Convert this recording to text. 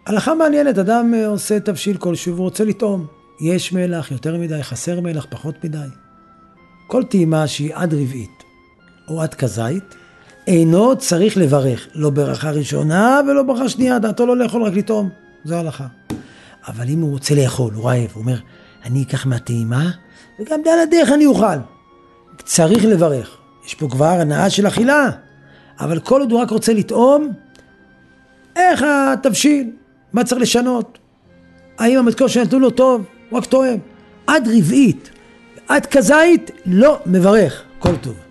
הלכה מעניינת, אדם עושה תבשיל כלשהו והוא רוצה לטעום. יש מלח, יותר מדי, חסר מלח, פחות מדי. כל טעימה שהיא עד רבעית או עד כזית, אינו צריך לברך, לא ברכה ראשונה ולא ברכה שנייה, דעתו לא לאכול, רק לטעום, זו ההלכה. אבל אם הוא רוצה לאכול, הוא רעב, הוא אומר, אני אקח מהטעימה, וגם על הדרך אני אוכל. צריך לברך. יש פה כבר הנאה של אכילה, אבל כל עוד הוא רק רוצה לטעום, איך התבשיל? מה צריך לשנות? האם המתכון שנתנו לו טוב? הוא רק טועם. עד רבעית, עד כזית, לא מברך. כל טוב.